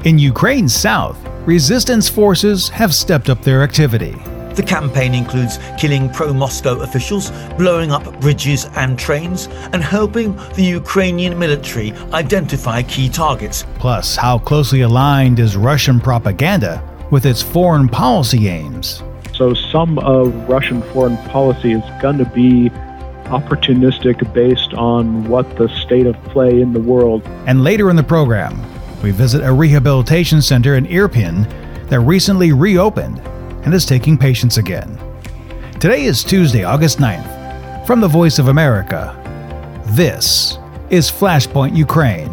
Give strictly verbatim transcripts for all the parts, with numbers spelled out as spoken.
In Ukraine's south, resistance forces have stepped up their activity. The campaign includes killing pro-Moscow officials, blowing up bridges and trains, and helping the Ukrainian military identify key targets. Plus, how closely aligned is Russian propaganda with its foreign policy aims? So some of Russian foreign policy is going to be opportunistic based on what the state of play in the world. And later in the program, we visit a rehabilitation center in Irpin that recently reopened and is taking patients again. Today is Tuesday, August ninth. From the Voice of America, this is Flashpoint Ukraine.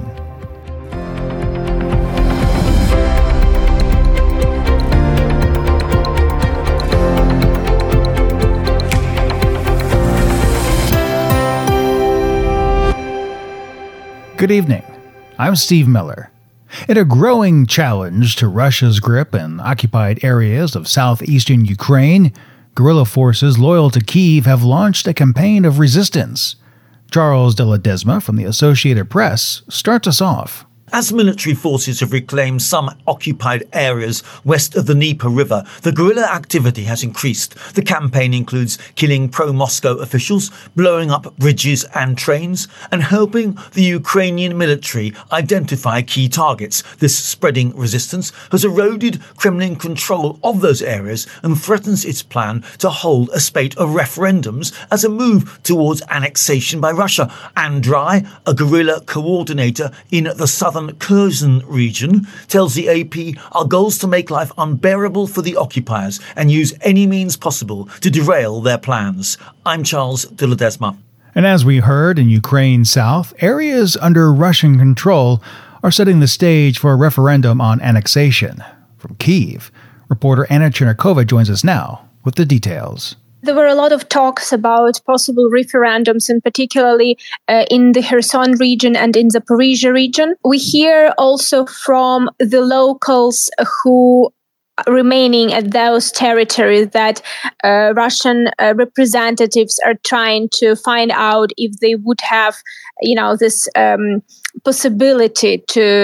Good evening. I'm Steve Miller. In a growing challenge to Russia's grip in occupied areas of southeastern Ukraine, guerrilla forces loyal to Kyiv have launched a campaign of resistance. Charles de Ledesma from the Associated Press starts us off. As military forces have reclaimed some occupied areas west of the Dnieper River, the guerrilla activity has increased. The campaign includes killing pro-Moscow officials, blowing up bridges and trains, and helping the Ukrainian military identify key targets. This spreading resistance has eroded Kremlin control of those areas and threatens its plan to hold a spate of referendums as a move towards annexation by Russia. Andrei, a guerrilla coordinator in the southern Kherson region, tells the A P, "Our goal is to make life unbearable for the occupiers and use any means possible to derail their plans." I'm Charles de Ledesma. And as we heard, in Ukraine's south, areas under Russian control are setting the stage for a referendum on annexation. From Kyiv, reporter Anna Chernakova joins us now with the details. There were a lot of talks about possible referendums, and particularly uh, in the Kherson region and in the Zaporizhzhia region. We hear also from the locals who remaining at those territories that uh, Russian uh, representatives are trying to find out if they would have, you know, this um, possibility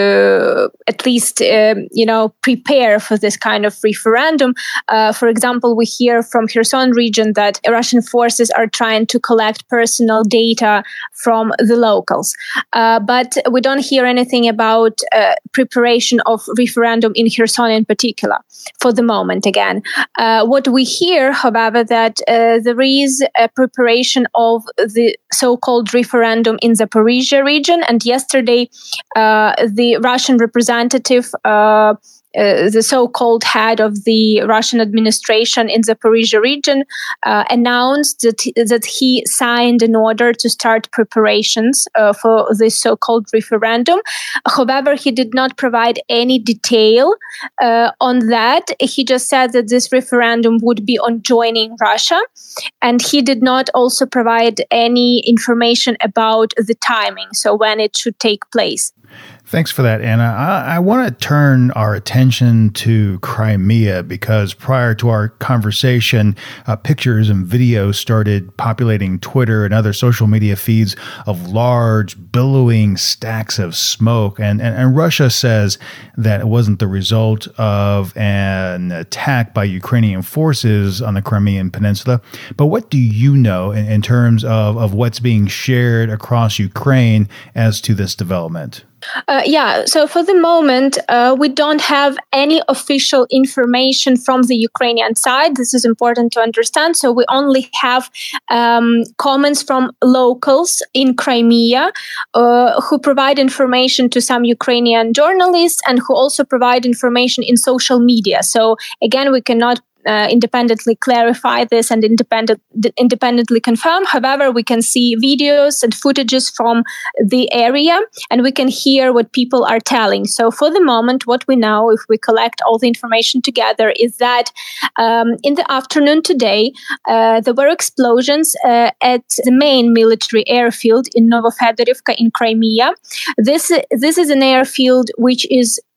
to at least, um, you know, prepare for this kind of referendum. Uh, for example, we hear from Kherson region that Russian forces are trying to collect personal data from the locals. Uh, but we don't hear anything about uh, preparation of referendum in Kherson in particular for the moment again. Uh, what we hear, however, that uh, there is a preparation of the so-called referendum in the Zaporizhzhia region, and yesterday uh, the Russian representative, uh, Uh, the so-called head of the Russian administration in the Zaporizhzhia region, uh, announced that, that he signed an order to start preparations uh, for this so-called referendum. However, he did not provide any detail uh, on that. He just said that this referendum would be on joining Russia, and he did not also provide any information about the timing, so when it should take place. Thanks for that, Anna. I, I want to turn our attention to Crimea because prior to our conversation, uh, pictures and videos started populating Twitter and other social media feeds of large, billowing stacks of smoke. And, and, and Russia says that it wasn't the result of an attack by Ukrainian forces on the Crimean Peninsula. But what do you know in, in terms of, of what's being shared across Ukraine as to this development? Uh, yeah, so for the moment, uh, we don't have any official information from the Ukrainian side. This is important to understand. So we only have um, comments from locals in Crimea uh, who provide information to some Ukrainian journalists and who also provide information in social media. So again, we cannot Uh, independently clarify this and independent, independently confirm. However, we can see videos and footages from the area, and we can hear what people are telling. So for the moment, what we know, if we collect all the information together, is that um, in the afternoon today, uh, there were explosions uh, at the main military airfield in Novofedorivka in Crimea. This, this is an airfield which is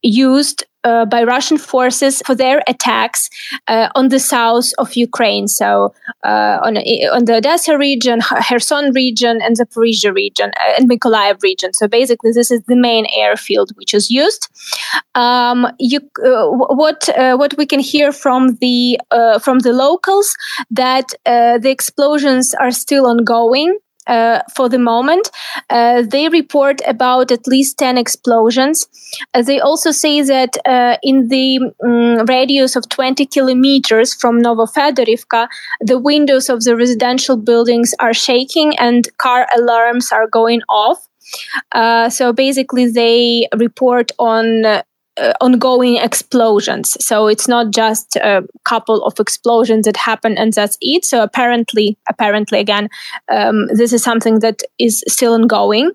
used uh, by Russian forces for their attacks uh, on the south of Ukraine. So uh, on, on the Odessa region, Kherson region, and Zaporizhzhia region, uh, and Mykolaiv region. So basically, this is the main airfield which is used. Um, you, uh, what uh, what we can hear from the uh, from the locals that uh, the explosions are still ongoing. Uh, for the moment, uh, they report about at least ten explosions. Uh, they also say that uh, in the um, radius of twenty kilometers from Novofedorivka, the windows of the residential buildings are shaking and car alarms are going off. Uh, so basically, they report on uh, Uh, ongoing explosions. So it's not just a couple of explosions that happen and that's it. So apparently, apparently again, um, this is something that is still ongoing.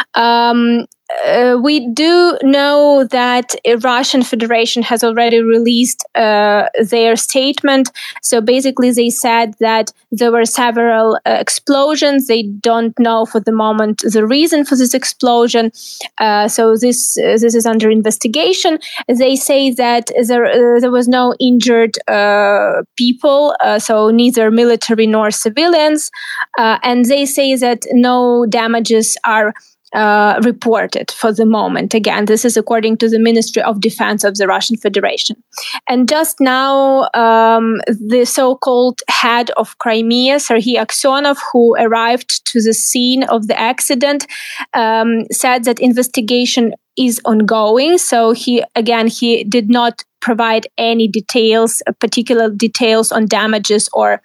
Um, Uh, we do know that the Russian Federation has already released uh, their statement. So basically, they said that there were several uh, explosions. They don't know for the moment the reason for this explosion. Uh, so this uh, this is under investigation. They say that there uh, there was no injured uh, people, uh, so neither military nor civilians, uh, and they say that no damages are Uh, reported for the moment. Again, this is according to the Ministry of Defense of the Russian Federation. And just now, um, the so-called head of Crimea, Serhiy Aksyonov, who arrived to the scene of the accident, um, said that investigation is ongoing. So he, again, he did not provide any details, particular details on damages or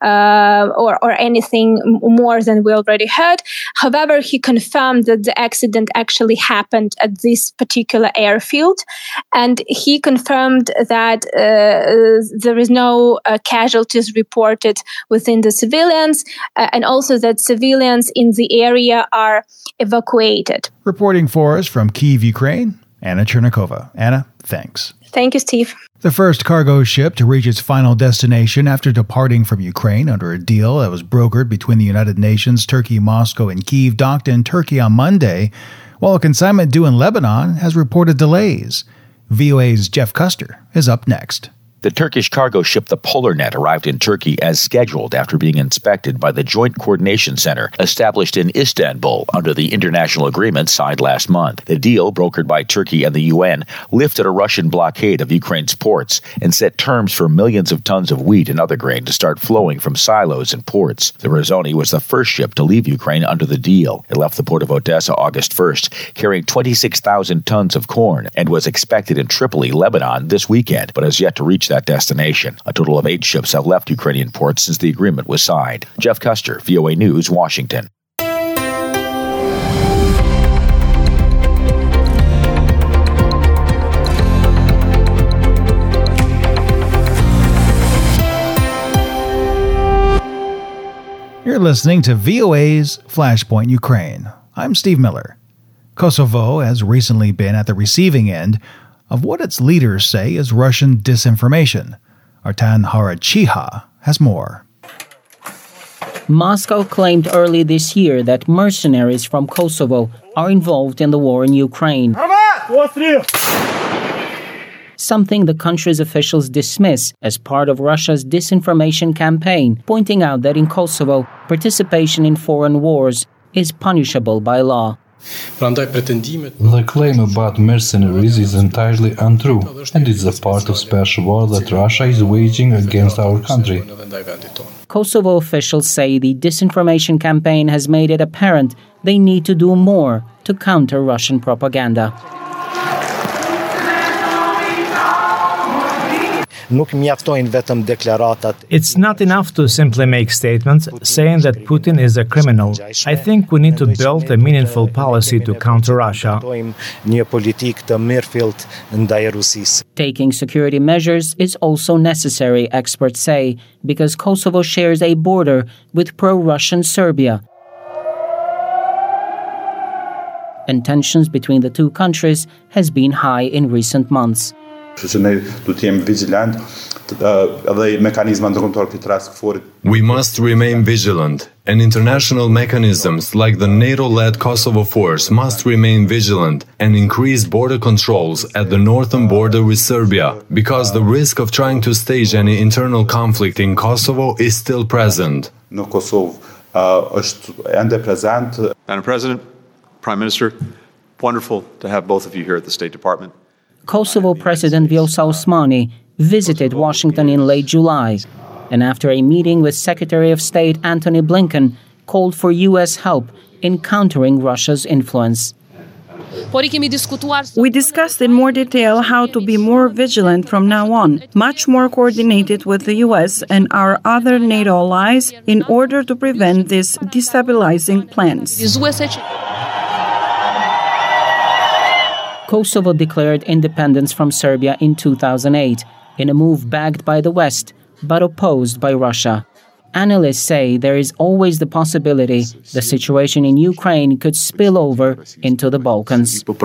uh, or, or anything more than we already heard. However, he confirmed that the accident actually happened at this particular airfield, and he confirmed that uh, there is no uh, casualties reported within the civilians, uh, and also that civilians in the area are evacuated. Reporting for us from Kyiv, Ukraine, Anna Chernikova. Anna, thanks. Thank you, Steve. The first cargo ship to reach its final destination after departing from Ukraine under a deal that was brokered between the United Nations, Turkey, Moscow, and Kyiv docked in Turkey on Monday, while a consignment due in Lebanon has reported delays. V O A's Jeff Custer is up next. The Turkish cargo ship the Polarnet arrived in Turkey as scheduled after being inspected by the Joint Coordination Center established in Istanbul under the international agreement signed last month. The deal, brokered by Turkey and the U N, lifted a Russian blockade of Ukraine's ports and set terms for millions of tons of wheat and other grain to start flowing from silos and ports. The Razoni was the first ship to leave Ukraine under the deal. It left the port of Odessa August first, carrying twenty-six thousand tons of corn, and was expected in Tripoli, Lebanon, this weekend, but has yet to reach that destination. A total of eight ships have left Ukrainian ports since the agreement was signed. Jeff Custer, V O A News, Washington. You're listening to V O A's Flashpoint Ukraine. I'm Steve Miller. Kosovo has recently been at the receiving end of what its leaders say is Russian disinformation. Artan Harachiha has more. Moscow claimed early this year that mercenaries from Kosovo are involved in the war in Ukraine, something the country's officials dismiss as part of Russia's disinformation campaign, pointing out that in Kosovo, participation in foreign wars is punishable by law. The claim about mercenaries is entirely untrue, and it's a part of special war that Russia is waging against our country. Kosovo officials say the disinformation campaign has made it apparent they need to do more to counter Russian propaganda. It's not enough to simply make statements saying that Putin is a criminal. I think we need to build a meaningful policy to counter Russia. Taking security measures is also necessary, experts say, because Kosovo shares a border with pro-Russian Serbia. And tensions between the two countries has been high in recent months. We must remain vigilant, and international mechanisms like the NATO-led Kosovo force must remain vigilant and increase border controls at the northern border with Serbia, because the risk of trying to stage any internal conflict in Kosovo is still present. Madam President, Prime Minister, wonderful to have both of you here at the State Department. Kosovo President Vjosa Osmani visited Washington in late July, and after a meeting with Secretary of State Antony Blinken, called for U S help in countering Russia's influence. We discussed in more detail how to be more vigilant from now on, much more coordinated with the U S and our other NATO allies in order to prevent these destabilizing plans. Kosovo declared independence from Serbia in two thousand eight, in a move backed by the West, but opposed by Russia. Analysts say there is always the possibility the situation in Ukraine could spill over into the Balkans. For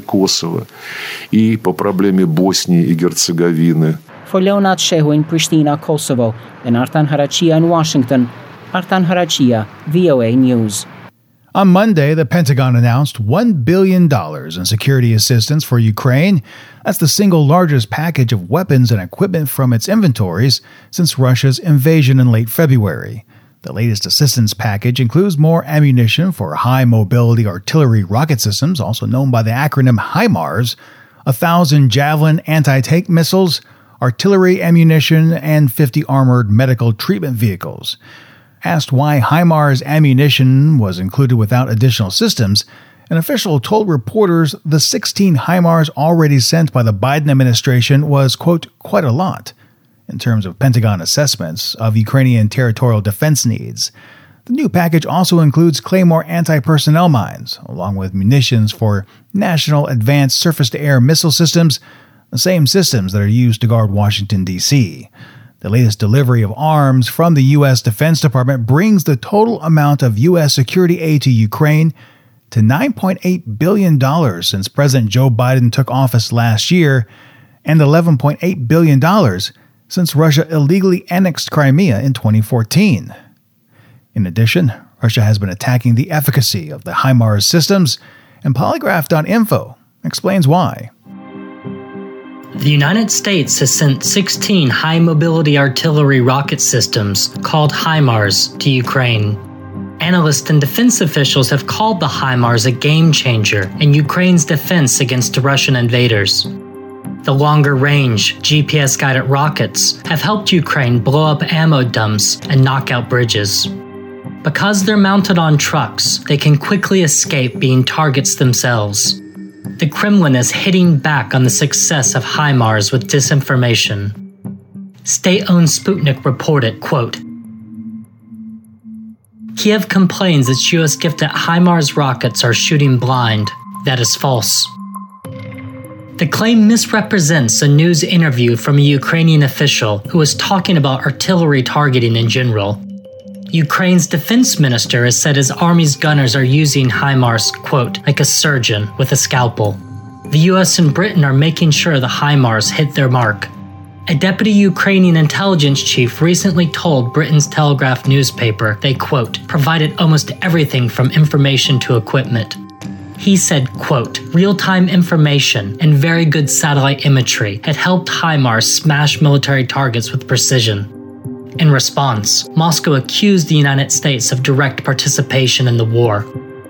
Leonard Shehu in Pristina, Kosovo, and Artan Harachia in Washington, Artan Harachia, V O A News. On Monday, the Pentagon announced one billion dollars in security assistance for Ukraine. That's the single largest package of weapons and equipment from its inventories since Russia's invasion in late February. The latest assistance package includes more ammunition for high-mobility artillery rocket systems, also known by the acronym HIMARS, a thousand Javelin anti-tank missiles, artillery ammunition, and fifty armored medical treatment vehicles. Asked why HIMARS ammunition was included without additional systems, an official told reporters the sixteen HIMARS already sent by the Biden administration was, quote, quite a lot, in terms of Pentagon assessments of Ukrainian territorial defense needs. The new package also includes Claymore anti-personnel mines, along with munitions for National Advanced Surface-to-Air Missile Systems, the same systems that are used to guard Washington, D C The latest delivery of arms from the U S Defense Department brings the total amount of U S security aid to Ukraine to nine point eight billion dollars since President Joe Biden took office last year, and eleven point eight billion dollars since Russia illegally annexed Crimea in twenty fourteen. In addition, Russia has been attacking the efficacy of the HIMARS systems, and Polygraph dot info explains why. The United States has sent sixteen high-mobility artillery rocket systems, called HIMARS, to Ukraine. Analysts and defense officials have called the HIMARS a game-changer in Ukraine's defense against Russian invaders. The longer-range, G P S-guided rockets have helped Ukraine blow up ammo dumps and knock out bridges. Because they're mounted on trucks, they can quickly escape being targets themselves. The Kremlin is hitting back on the success of HIMARS with disinformation. State-owned Sputnik reported, quote, Kiev complains its U S gifted HIMARS rockets are shooting blind. That is false. The claim misrepresents a news interview from a Ukrainian official who was talking about artillery targeting in general. Ukraine's defense minister has said his army's gunners are using HIMARS, quote, like a surgeon with a scalpel. The U S and Britain are making sure the HIMARS hit their mark. A deputy Ukrainian intelligence chief recently told Britain's Telegraph newspaper they, quote, provided almost everything from information to equipment. He said, quote, real-time information and very good satellite imagery had helped HIMARS smash military targets with precision. In response, Moscow accused the United States of direct participation in the war.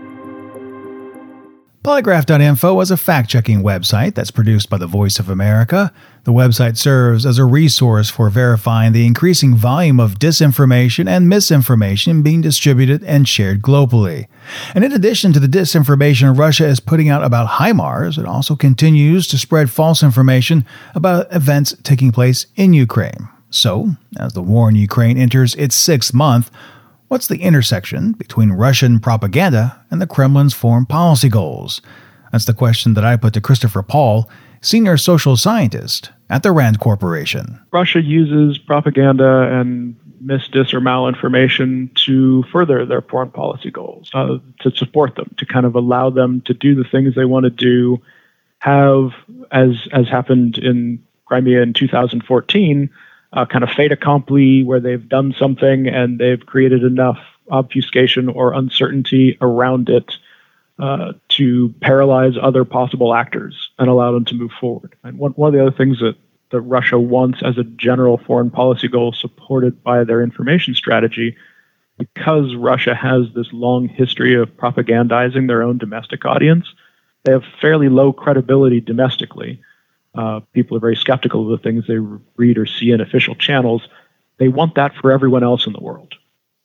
Polygraph dot info is a fact-checking website that's produced by the Voice of America. The website serves as a resource for verifying the increasing volume of disinformation and misinformation being distributed and shared globally. And in addition to the disinformation Russia is putting out about HIMARS, it also continues to spread false information about events taking place in Ukraine. So, as the war in Ukraine enters its sixth month, what's the intersection between Russian propaganda and the Kremlin's foreign policy goals? That's the question that I put to Christopher Paul, senior social scientist at the RAND Corporation. Russia uses propaganda and misdis or malinformation to further their foreign policy goals, uh, to support them, to kind of allow them to do the things they want to do, have, as as happened in Crimea in two thousand fourteen, uh, kind of fait accompli, where they've done something and they've created enough obfuscation or uncertainty around it uh, to paralyze other possible actors and allow them to move forward. And one, one of the other things that, that Russia wants as a general foreign policy goal, supported by their information strategy, because Russia has this long history of propagandizing their own domestic audience, they have fairly low credibility domestically. Uh, people are very skeptical of the things they read or see in official channels. They want that for everyone else in the world.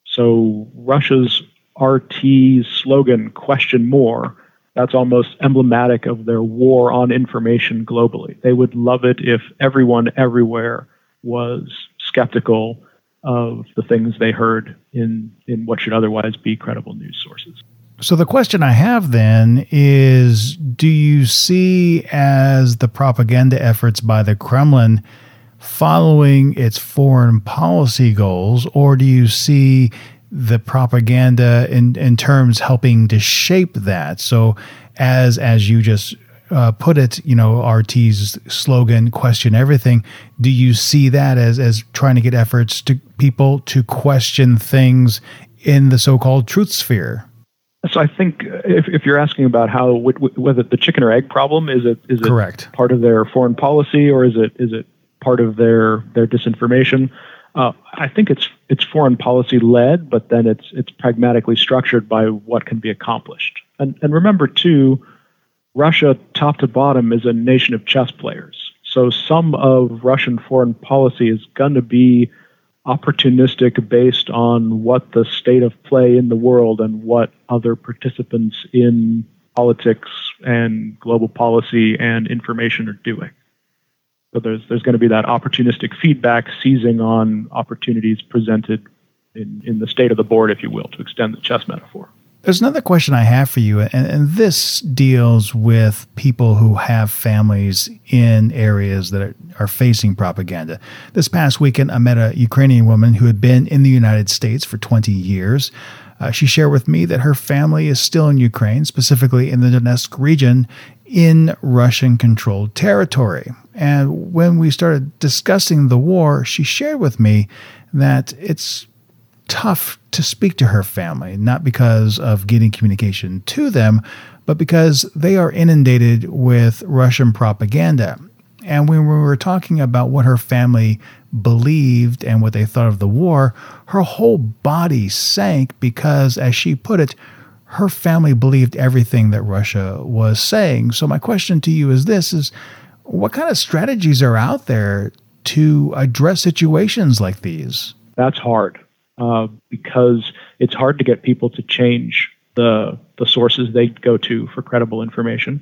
So Russia's R T slogan, question more, that's almost emblematic of their war on information globally. They would love it if everyone everywhere was skeptical of the things they heard in, in what should otherwise be credible news sources. So the question I have then is, do you see as the propaganda efforts by the Kremlin following its foreign policy goals, or do you see the propaganda in, in terms helping to shape that? So as as you just uh, put it, you know, R T's slogan, question everything, do you see that as, as trying to get efforts to people to question things in the so-called truth sphere? So I think if, if you're asking about how whether the chicken or egg problem, is it is it Correct. part of their foreign policy, or is it is it part of their their disinformation? Uh, I think it's it's foreign policy led, but then it's it's pragmatically structured by what can be accomplished. And and remember too, Russia top to bottom is a nation of chess players. So some of Russian foreign policy is going to be opportunistic based on what the state of play in the world and what other participants in politics and global policy and information are doing. So there's there's going to be that opportunistic feedback, seizing on opportunities presented in, in the state of the board, if you will, to extend the chess metaphor. There's another question I have for you, and, and this deals with people who have families in areas that are, are facing propaganda. This past weekend, I met a Ukrainian woman who had been in the United States for twenty years. Uh, she shared with me that her family is still in Ukraine, specifically in the Donetsk region, in Russian-controlled territory. And when we started discussing the war, she shared with me that it's tough to speak to her family, not because of getting communication to them, but because they are inundated with Russian propaganda. And when we were talking about what her family believed and what they thought of the war, her whole body sank because, as she put it, her family believed everything that Russia was saying. So my question to you is this, is what kind of strategies are out there to address situations like these? That's hard. Uh, because it's hard to get people to change the the sources they go to for credible information,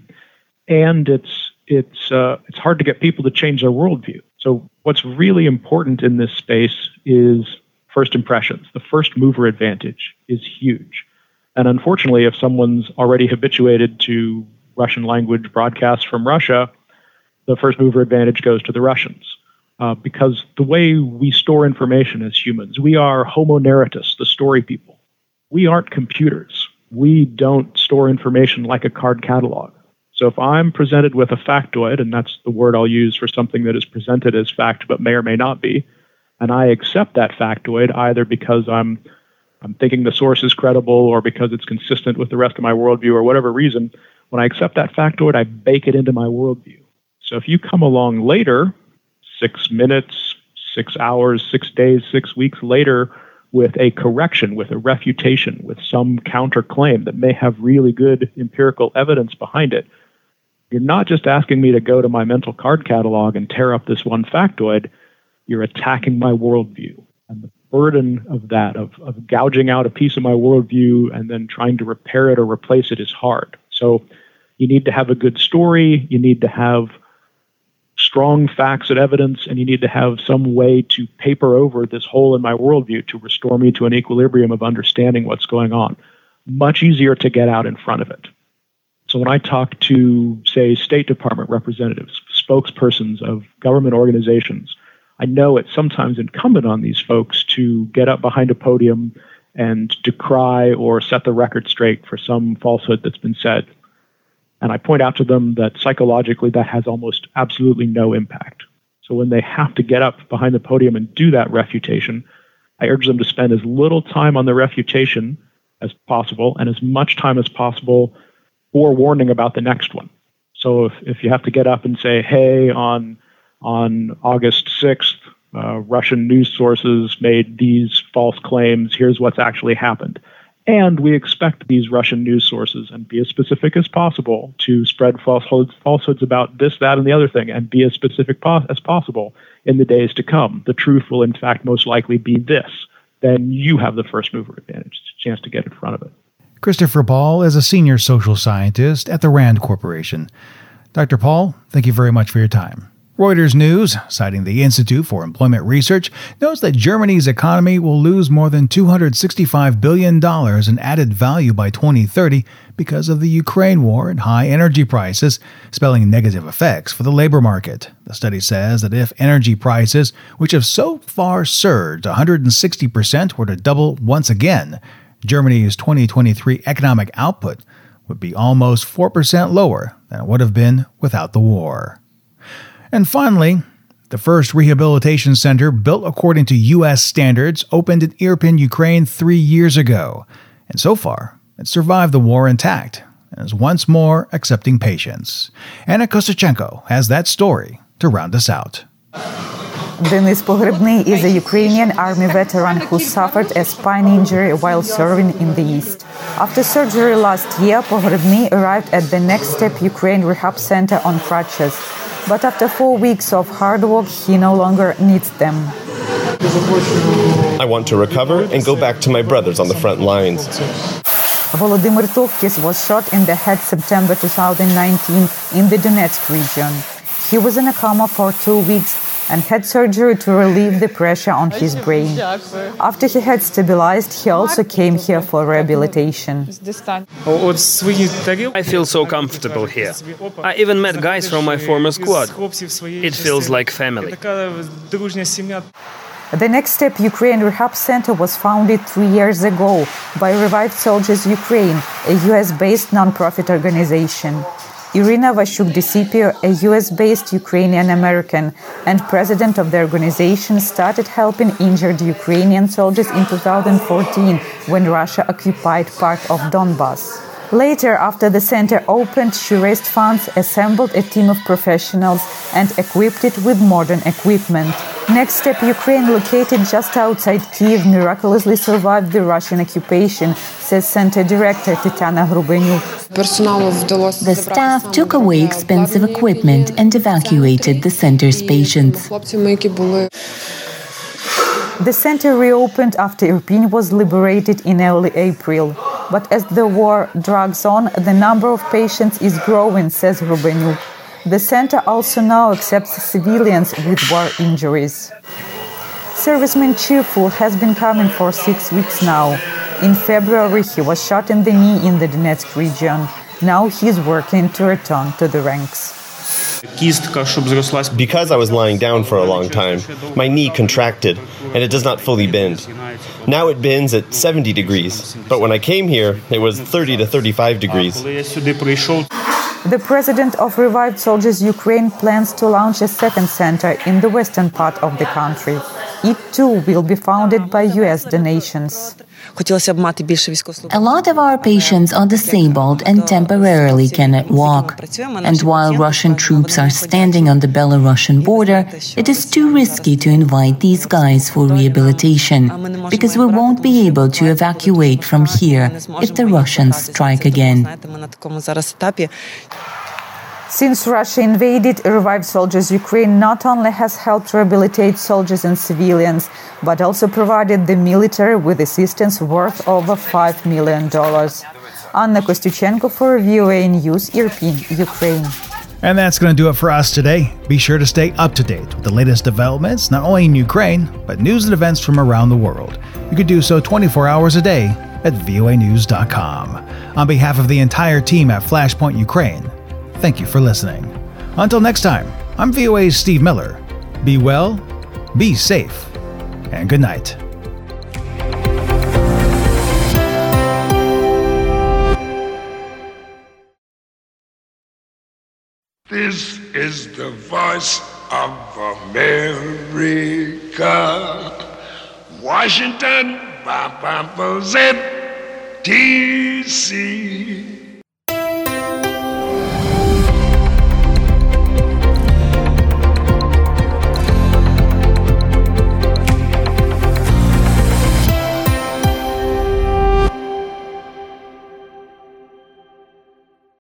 and it's it's uh, it's hard to get people to change their worldview. So what's really important in this space is first impressions. The first mover advantage is huge, and unfortunately, if someone's already habituated to Russian language broadcasts from Russia, the first mover advantage goes to the Russians. Uh, because the way we store information as humans, we are homo narratus, the story people. We aren't computers. We don't store information like a card catalog. So if I'm presented with a factoid, and that's the word I'll use for something that is presented as fact but may or may not be, and I accept that factoid either because I'm I'm thinking the source is credible or because it's consistent with the rest of my worldview or whatever reason, when I accept that factoid, I bake it into my worldview. So if you come along later, six minutes, six hours, six days, six weeks later, with a correction, with a refutation, with some counterclaim that may have really good empirical evidence behind it, you're not just asking me to go to my mental card catalog and tear up this one factoid, you're attacking my worldview. And the burden of that, of, of gouging out a piece of my worldview and then trying to repair it or replace it, is hard. So you need to have a good story, you need to have strong facts and evidence, and you need to have some way to paper over this hole in my worldview to restore me to an equilibrium of understanding what's going on. Much easier to get out in front of it. So when I talk to, say, State Department representatives, spokespersons of government organizations, I know it's sometimes incumbent on these folks to get up behind a podium and decry or set the record straight for some falsehood that's been said. And I point out to them that psychologically that has almost absolutely no impact. So when they have to get up behind the podium and do that refutation, I urge them to spend as little time on the refutation as possible and as much time as possible forewarning about the next one. So if, if you have to get up and say, hey, on on August sixth, uh, Russian news sources made these false claims, here's what's actually happened. And we expect these Russian news sources, and be as specific as possible, to spread falsehoods, falsehoods about this, that, and the other thing, and be as specific po- as possible in the days to come. The truth will, in fact, most likely be this. Then you have the first mover advantage, chance to get in front of it. Christopher Paul is a senior social scientist at the RAND Corporation. Doctor Paul, thank you very much for your time. Reuters News, citing the Institute for Employment Research, notes that Germany's economy will lose more than two hundred sixty-five billion dollars in added value by twenty thirty because of the Ukraine war and high energy prices, spelling negative effects for the labor market. The study says that if energy prices, which have so far surged one hundred sixty percent, were to double once again, Germany's twenty twenty-three economic output would be almost four percent lower than it would have been without the war. And finally, the first rehabilitation center built according to U S standards opened in Irpin, Ukraine three years ago. And so far, it survived the war intact and is once more accepting patients. Anna Kostachenko has that story to round us out. Denis Pogrebny is a Ukrainian army veteran who suffered a spine injury while serving in the East. After surgery last year, Pogrebny arrived at the Next Step Ukraine Rehab Center on crutches. But after four weeks of hard work, he no longer needs them. I want to recover and go back to my brothers on the front lines. Volodymyr Tovkis was shot in the head September two thousand nineteen in the Donetsk region. He was in a coma for two weeks and had surgery to relieve the pressure on his brain. After he had stabilized, he also came here for rehabilitation. I feel so comfortable here. I even met guys from my former squad. It feels like family. The Next Step Ukraine Rehab Center was founded three years ago by Revived Soldiers Ukraine, a U S-based non-profit organization. Irina Vashuk-Desipio, a U S-based Ukrainian-American and president of the organization, started helping injured Ukrainian soldiers in two thousand fourteen when Russia occupied part of Donbas. Later, after the center opened, she raised funds, assembled a team of professionals, and equipped it with modern equipment. Next Step Ukraine, located just outside Kyiv, miraculously survived the Russian occupation, says Center Director Tetiana Hrubenyuk. The staff took away expensive equipment and evacuated the center's patients. The center reopened after Irpin was liberated in early April. But as the war drags on, the number of patients is growing, says Hrubenyuk. The center also now accepts civilians with war injuries. Serviceman Cheerful has been coming for six weeks now. In February, he was shot in the knee in the Donetsk region. Now he's working to return to the ranks. Because I was lying down for a long time, my knee contracted, and it does not fully bend. Now it bends at seventy degrees, but when I came here, it was thirty to thirty-five degrees. The president of Revived Soldiers Ukraine plans to launch a second center in the western part of the country. It too will be funded by U S donations. A lot of our patients are disabled and temporarily cannot walk. And while Russian troops are standing on the Belarusian border, it is too risky to invite these guys for rehabilitation, because we won't be able to evacuate from here if the Russians strike again. Since Russia invaded, Revived Soldiers Ukraine not only has helped rehabilitate soldiers and civilians, but also provided the military with assistance worth over five million dollars. Anna Kostyuchenko for V O A News, Irpin, Ukraine. And that's going to do it for us today. Be sure to stay up to date with the latest developments, not only in Ukraine, but news and events from around the world. You can do so twenty-four hours a day at V O A news dot com. On behalf of the entire team at Flashpoint Ukraine, thank you for listening. Until next time, I'm V O A's Steve Miller. Be well, be safe, and good night. This is the voice of America. Washington, Z, D C